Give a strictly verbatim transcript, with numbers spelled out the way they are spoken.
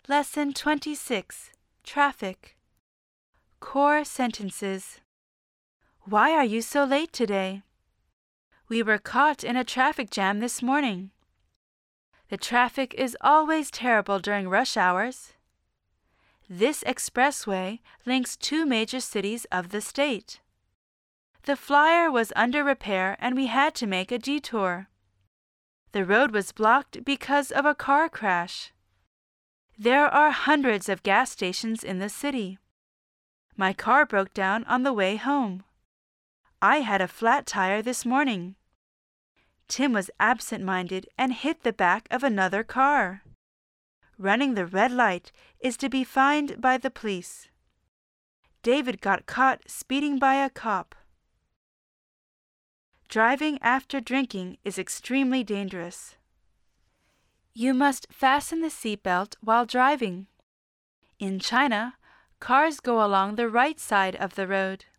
Lesson twenty-six. Traffic. Core sentences. Why are you so late today? We were caught in a traffic jam this morning. The traffic is always terrible during rush hours. This expressway links two major cities of the state. The flyer was under repair and we had to make a detour. The road was blocked because of a car crash. There are hundreds of gas stations in the city. My car broke down on the way home. I had a flat tire this morning. Tim was absent-minded and hit the back of another car. Running the red light is to be fined by the police. David got caught speeding by a cop. Driving after drinking is extremely dangerous. You must fasten the seatbelt while driving. In China, cars go along the right side of the road.